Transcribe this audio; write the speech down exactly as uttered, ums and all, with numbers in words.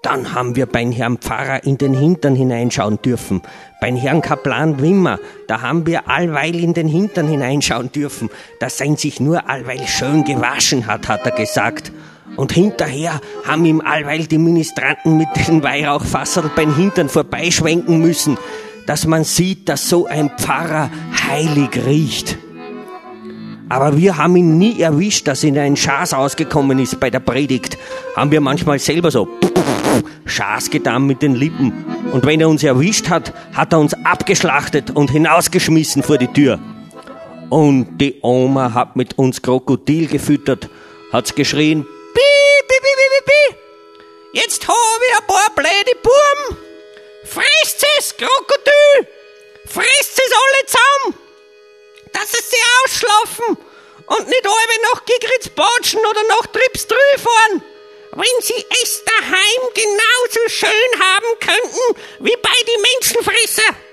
Dann haben wir beim Herrn Pfarrer in den Hintern hineinschauen dürfen. Beim Herrn Kaplan Wimmer, da haben wir allweil in den Hintern hineinschauen dürfen, dass er sich nur allweil schön gewaschen hat, hat er gesagt. Und hinterher haben ihm allweil die Ministranten mit den Weihrauchfasserl beim Hintern vorbeischwenken müssen, dass man sieht, dass so ein Pfarrer heilig riecht. Aber wir haben ihn nie erwischt, dass er in einen Schaß ausgekommen ist bei der Predigt. Haben wir manchmal selber so Schaß getan mit den Lippen. Und wenn er uns erwischt hat, hat er uns abgeschlachtet und hinausgeschmissen vor die Tür. Und die Oma hat mit uns Krokodil gefüttert, hat's geschrien, Bi, bi, bi, bi, bi, bi. Jetzt hab ich ein paar blöde Burm. Fresst es, Krokodil. Fresst es alle zusammen. Dass es sie ausschlafen und nicht alle nach Gigritz batschen oder nach Tripstrü fahren. Wenn sie es daheim genauso schön haben könnten wie